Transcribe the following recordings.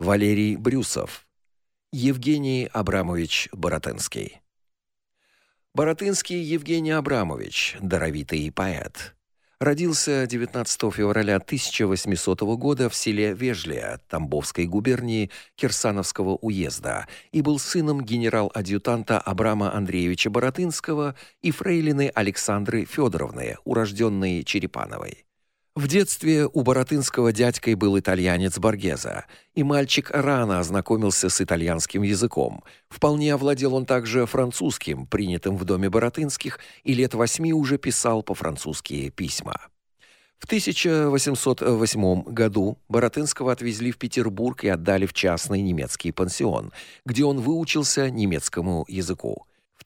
Валерий Брюсов, Евгений Абрамович Баратынский. Баратынский Евгений Абрамович, даровитый поэт. Родился 19 февраля 1800 года в селе Вежлия Тамбовской губернии Кирсановского уезда и был сыном генерал-адъютанта Абрама Андреевича Баратынского и фрейлины Александры Федоровны, урожденной Черепановой. В детстве у Баратынского дядькой был итальянец Боргеза, и мальчик рано ознакомился с итальянским языком. Вполне овладел он также французским, принятым в доме Баратынских, и лет 8 уже писал по-французски письма. В 1808 году Баратынского отвезли в Петербург и отдали в частный немецкий пансион, где он выучился немецкому языку. В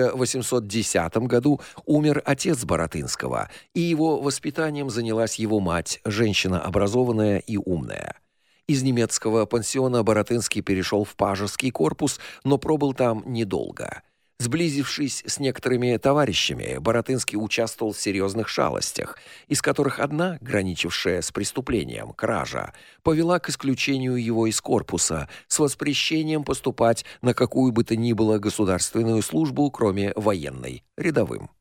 1810 году умер отец Баратынского, и его воспитанием занялась его мать, женщина образованная и умная. Из немецкого пансиона Баратынский перешел в пажеский корпус, но пробыл там недолго. Сблизившись с некоторыми товарищами, Баратынский участвовал в серьезных шалостях, из которых одна, граничившая с преступлением, кража, повела к исключению его из корпуса с воспрещением поступать на какую бы то ни было государственную службу, кроме военной, рядовым.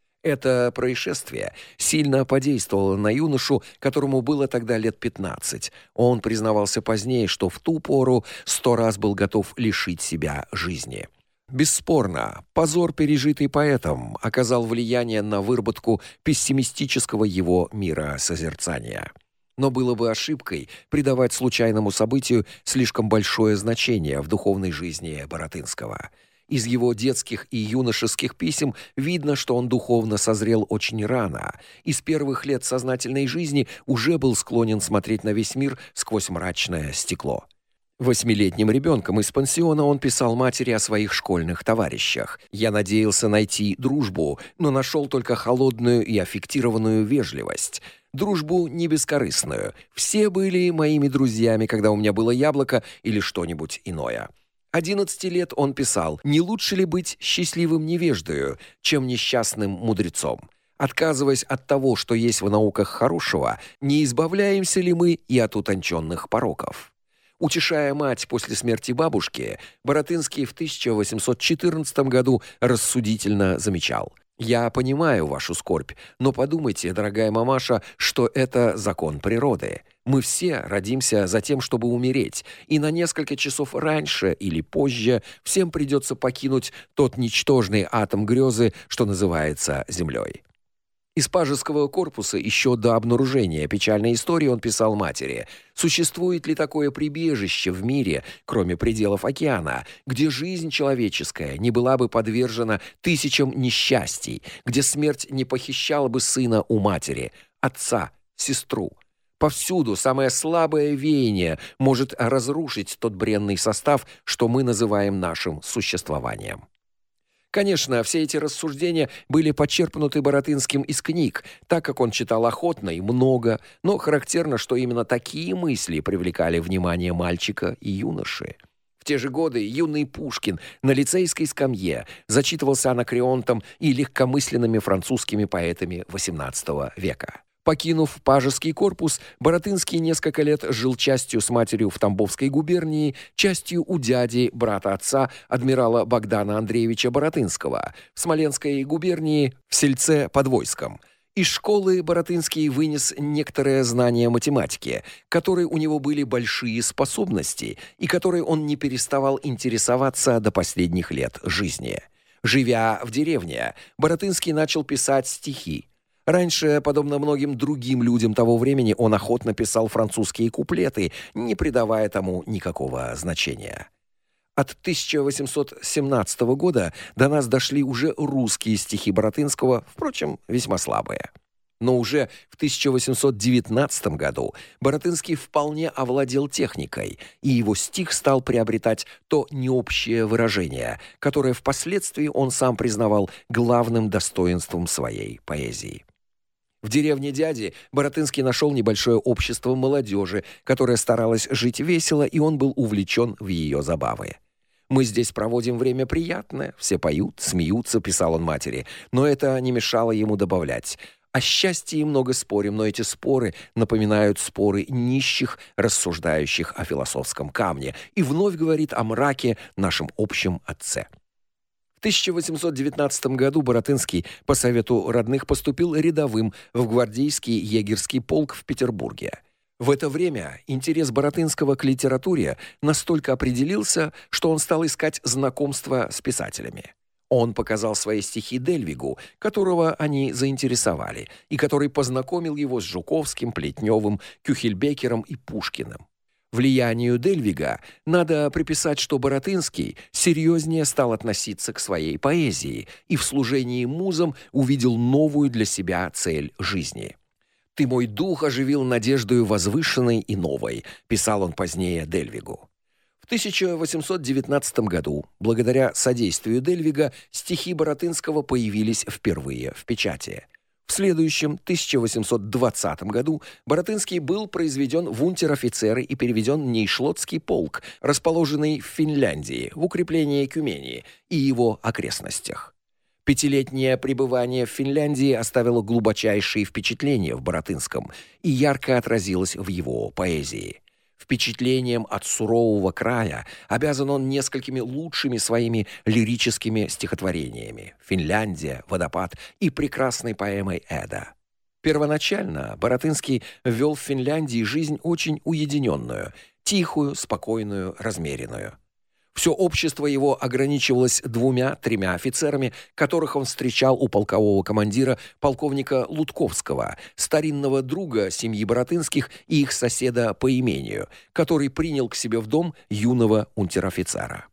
Это происшествие сильно подействовало на юношу, которому было тогда лет 15. Он признавался позднее, что в ту пору 100 раз был готов лишить себя жизни. Бесспорно, позор, пережитый поэтом, оказал влияние на выработку пессимистического его миросозерцания. Но было бы ошибкой придавать случайному событию слишком большое значение в духовной жизни Баратынского. Из его детских и юношеских писем видно, что он духовно созрел очень рано, и с первых лет сознательной жизни уже был склонен смотреть на весь мир сквозь мрачное стекло. 8-летним ребенком из пансиона он писал матери о своих школьных товарищах. «Я надеялся найти дружбу, но нашел только холодную и аффектированную вежливость. Дружбу не бескорыстную. Все были моими друзьями, когда у меня было яблоко или что-нибудь иное». 11 лет он писал: «Не лучше ли быть счастливым невеждою, чем несчастным мудрецом? Отказываясь от того, что есть в науках хорошего, не избавляемся ли мы и от утонченных пороков?» Утешая мать после смерти бабушки, Баратынский в 1814 году рассудительно замечал: «Я понимаю вашу скорбь, но подумайте, дорогая мамаша, что это закон природы. Мы все родимся за тем, чтобы умереть, и на несколько часов раньше или позже всем придется покинуть тот ничтожный атом грезы, что называется землей». Из пажеского корпуса еще до обнаружения печальной истории он писал матери: «Существует ли такое прибежище в мире, кроме пределов океана, где жизнь человеческая не была бы подвержена тысячам несчастий, где смерть не похищала бы сына у матери, отца, сестру? Повсюду самое слабое веяние может разрушить тот бренный состав, что мы называем нашим существованием». Конечно, все эти рассуждения были почерпнуты Баратынским из книг, так как он читал охотно и много, но характерно, что именно такие мысли привлекали внимание мальчика и юноши. В те же годы юный Пушкин на лицейской скамье зачитывался Анакреонтом и легкомысленными французскими поэтами XVIII века. Покинув пажеский корпус, Баратынский несколько лет жил частью с матерью в Тамбовской губернии, частью у дяди, брата отца, адмирала Богдана Андреевича Баратынского, в Смоленской губернии, в сельце Подвойском. Из школы Баратынский вынес некоторое знание математики, которой у него были большие способности и которой он не переставал интересоваться до последних лет жизни. Живя в деревне, Баратынский начал писать стихи. Раньше, подобно многим другим людям того времени, он охотно писал французские куплеты, не придавая тому никакого значения. От 1817 года до нас дошли уже русские стихи Баратынского, впрочем, весьма слабые. Но уже в 1819 году Баратынский вполне овладел техникой, и его стих стал приобретать то необщее выражение, которое впоследствии он сам признавал главным достоинством своей поэзии. В деревне дяди Баратынский нашел небольшое общество молодежи, которое старалось жить весело, и он был увлечен в ее забавы. «Мы здесь проводим время приятное, все поют, смеются», — писал он матери, но это не мешало ему добавлять: О счастье много спорим, но эти споры напоминают споры нищих, рассуждающих о философском камне, и вновь говорит о мраке, нашем общем отце. В 1819 году Баратынский по совету родных поступил рядовым в гвардейский егерский полк в Петербурге. В это время интерес Баратынского к литературе настолько определился, что он стал искать знакомства с писателями. Он показал свои стихи Дельвигу, которого они заинтересовали, и который познакомил его с Жуковским, Плетневым, Кюхельбекером и Пушкиным. Влиянию Дельвига надо приписать, что Баратынский серьезнее стал относиться к своей поэзии и в служении музам увидел новую для себя цель жизни. «Ты мой дух оживил надеждою возвышенной и новой», писал он позднее Дельвигу. В 1819 году, благодаря содействию Дельвига, стихи Баратынского появились впервые в печати. В следующем, 1820 году, Баратынский был произведен в унтер-офицеры и переведен в Нейшлотский полк, расположенный в Финляндии, в укрепление Тюмени и его окрестностях. Пятилетнее пребывание в Финляндии оставило глубочайшие впечатления в Баратынском и ярко отразилось в его поэзии. Впечатлением от сурового края обязан он несколькими лучшими своими лирическими стихотворениями «Финляндия», «Водопад» и прекрасной поэмой «Эда». Первоначально Баратынский вел в Финляндии жизнь очень уединенную, тихую, спокойную, размеренную. Все общество его ограничивалось 2-3 офицерами, которых он встречал у полкового командира полковника Лутковского, старинного друга семьи Баратынских и их соседа по имению, который принял к себе в дом юного унтер-офицера.